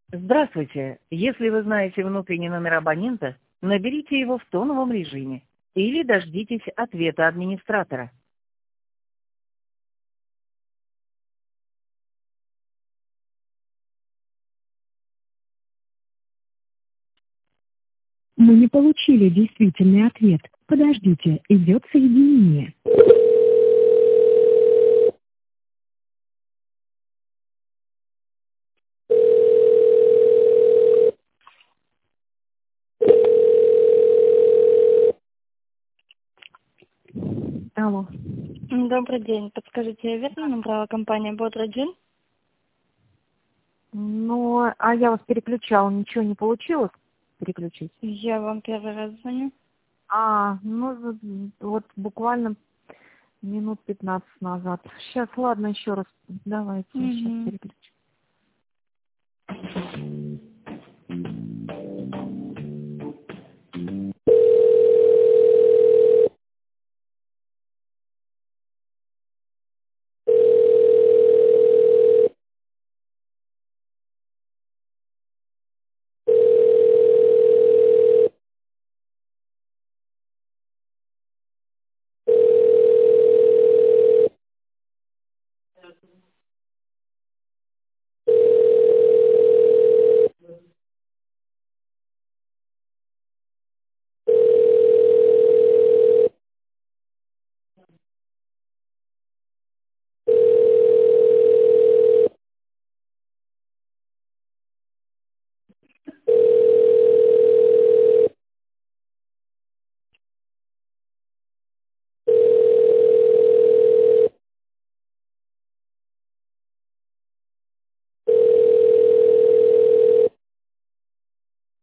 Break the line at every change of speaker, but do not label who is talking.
Здравствуйте. Если вы знаете внутренний номер абонента, наберите его в тоновом режиме или дождитесь ответа администратора.
Мы не получили действительный ответ. Подождите, идет соединение. Алло.
Добрый день. Подскажите, я верно набрала компания Бодроджин?
Ну, а я вас переключала, ничего не получилось переключить?
Я вам первый раз звоню.
Ну, вот буквально минут 15 назад. Сейчас, ладно, еще раз. Давайте, сейчас
Угу.
переключу.